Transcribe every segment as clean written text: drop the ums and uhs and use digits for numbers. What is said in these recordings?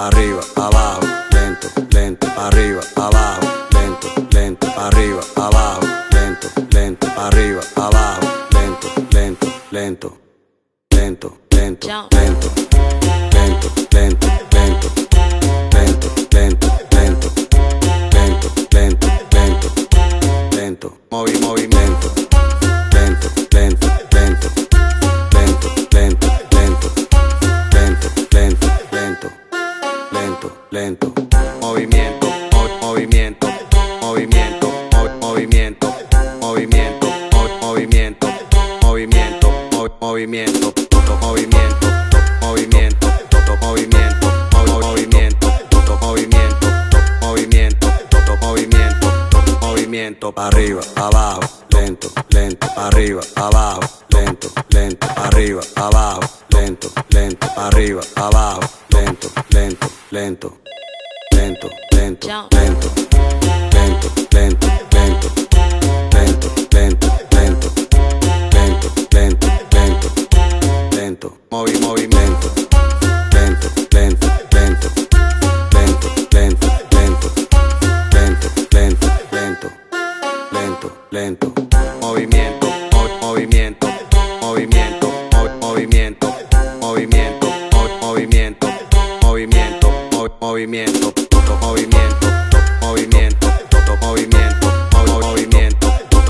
arriba, abajo, lento, lento, arriba, abajo, lento, lento, arriba, abajo, lento, lento, arriba, abajo, lento, lento, lento, lento, lento, lento, lento, lento, lento, lento, lento, lento, lento, lento, lento, lento, movimiento, lento, lento, lento, lento, lento, lento, lento, lento, lento, lento, lento, movimiento, movimiento, movimiento, movimiento, movimiento, movimiento, movimiento, movimiento, movimiento, movimiento, movimiento, movimiento, movimiento, movimiento, movimiento, movimiento, arriba, abajo, lento, lento, arriba, abajo, lento, lento, arriba, abajo, lento, lento, arriba, abajo, lento, lento, lento, lento, lento, lento, lento, lento, lento, lento, lento, lento, lento, lento, lento, lento, movimiento, lento, lento, lento, lento, lento, lento, lento, lento, lento, lento, lento, movimiento, movimiento, movimiento, movimiento, movimiento, movimiento, movimiento, movimiento, movimiento, movimiento, movimiento, movimiento, movimiento,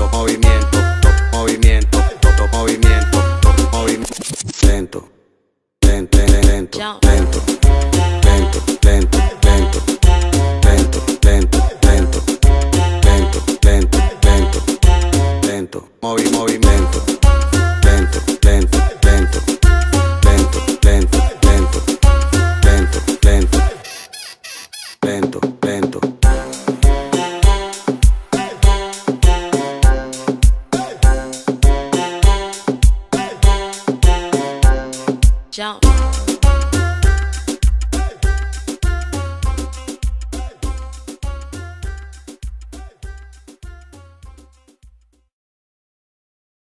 movimiento, movimiento, lento, lento, lento, lento, lento, lento, lento, lento, lento, lento, lento, lento, lento, lento, movimiento, lento, lento, lento, lento, lento, lento, lento, lento, lento, lento. Jump.